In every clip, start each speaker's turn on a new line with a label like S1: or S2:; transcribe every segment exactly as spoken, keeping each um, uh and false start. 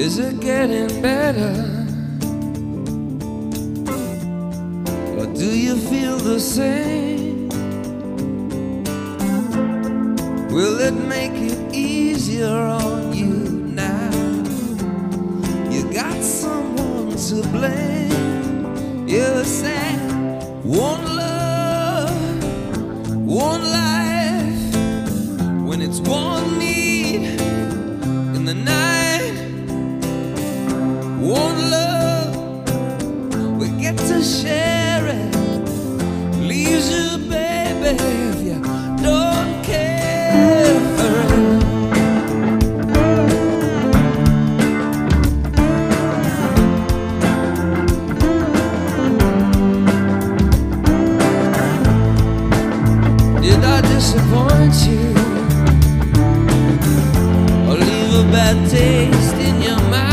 S1: Is it getting better? Or do you feel the same? Will it make it easier on you now? You got someone to blame. You said one love, one life, when it's one need in the night. One love, we get to share it. Leaves you, baby, if you don't care for it. Did I disappoint you, or leave a bad taste in your mouth?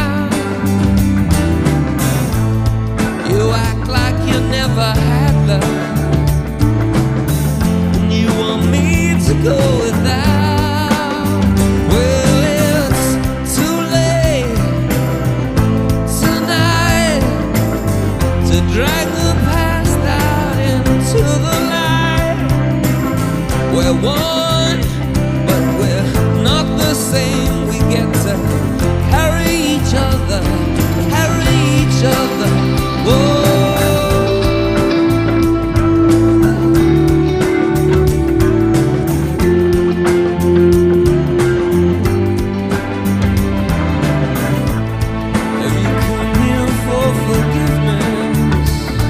S1: You act like you never had love, and you want me to go without. Well, it's too late tonight to drag the past out into the light. We're one, but we're not the same. We get to carry each other, carry each other. Whoa. Have you come here for forgiveness?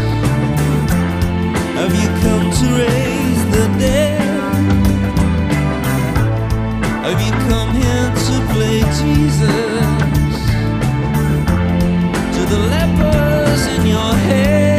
S1: Have you come to raise the dead? Have you come here to play Jesus to the lepers in your head?